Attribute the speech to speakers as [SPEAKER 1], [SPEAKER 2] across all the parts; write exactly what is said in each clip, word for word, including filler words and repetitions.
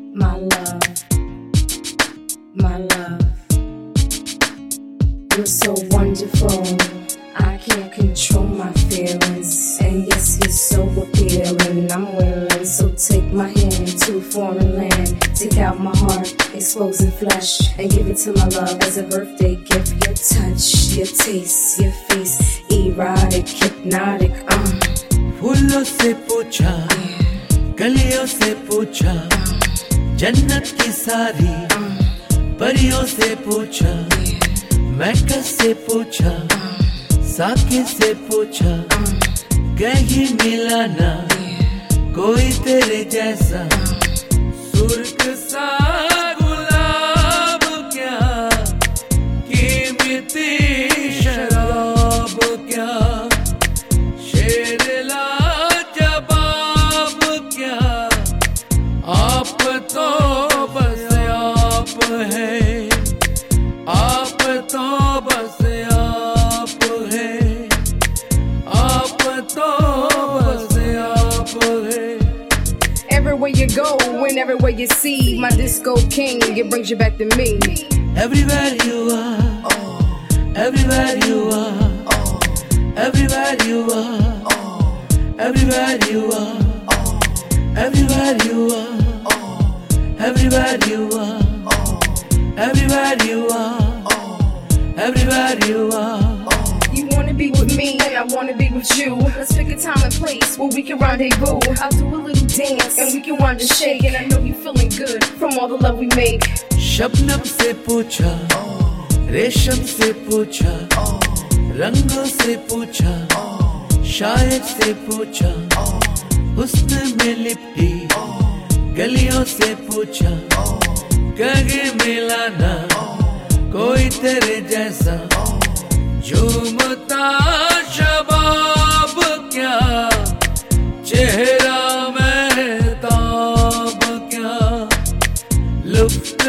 [SPEAKER 1] My love, my love, you're so wonderful. I can't control my feelings, and yes, you're so appealing. I'm willing, so take my hand to a foreign land. Take out my heart, exposing flesh, and give it to my love as a birthday gift. Your touch, your taste, your face, erotic, hypnotic. Uh.
[SPEAKER 2] फूलों से पूछा, कलियों से पूछा, जन्नत की सारी परियों से पूछा, मैकस से पूछा, साकी से पूछा, कहीं मिला ना कोई तेरे जैसा। सुर्ख सा गुलाब क्या, कीमती शराब क्या, शेर लाजवाब क्या, आप तो बस आप है, आप तो बस आप है, आप तो बस आप है।
[SPEAKER 1] Everywhere you go and everywhere you see, my disco king, it brings you back to me.
[SPEAKER 2] Everywhere you are, everywhere you are, everywhere you are, everywhere you are, everywhere you are, everywhere you are, everywhere you are, everywhere you are.
[SPEAKER 1] You wanna be with me and I wanna be with you. Let's pick a time and place where we can rendezvous. I'll do a little dance and we can wind and shake, and I know you feeling good from all the love we make.
[SPEAKER 2] Shabnam से पूछा, रेशम से पूछा, रंगों से पूछा, शायर से पूछा, हुस्न में लिपटी गलियों से पूछा, कहीं मिला ना कोई तेरे जैसा। झूमता शबाब क्या, चेहरा महताब क्या, लुफ्त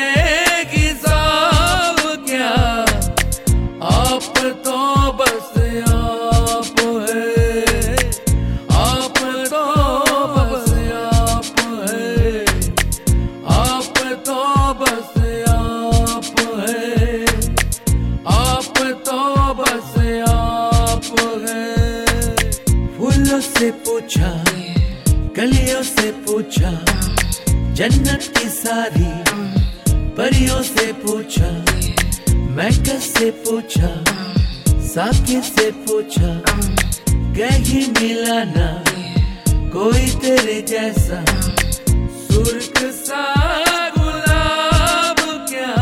[SPEAKER 2] बेहिसाब क्या, आप तो बस आप है, आप तो बस आप है, आप तो बस आप है, आप तो बस आप है। फूलों से पूछा, कलियों से पूछा, जन्नत की सारी परियों से पूछा, मैकस से पूछा, साकी से पूछा, कहीं मिला ना कोई तेरे जैसा। सुर्ख सा गुलाब क्या,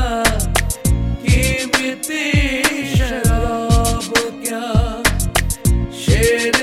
[SPEAKER 2] कीमती शराब क्या, शेर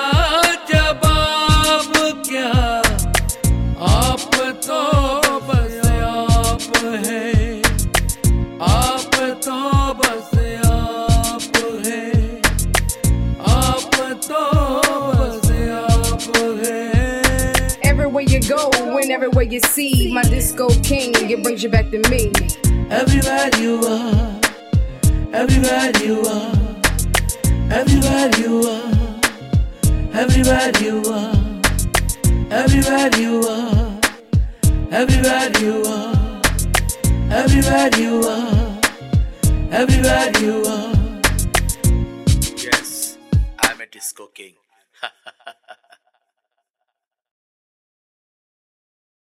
[SPEAKER 2] लाजवाब क्या, आप तो बस आप है, आप तो बस आप है, आप तो बस आप है।
[SPEAKER 1] Everywhere you go and everywhere you see, my disco king, it brings you back to me.
[SPEAKER 2] Everywhere you are, everywhere you are, everywhere you are, everywhere you are, everywhere you are, everywhere you are, everywhere you are, everywhere you are.
[SPEAKER 3] Yes, I'm a disco king.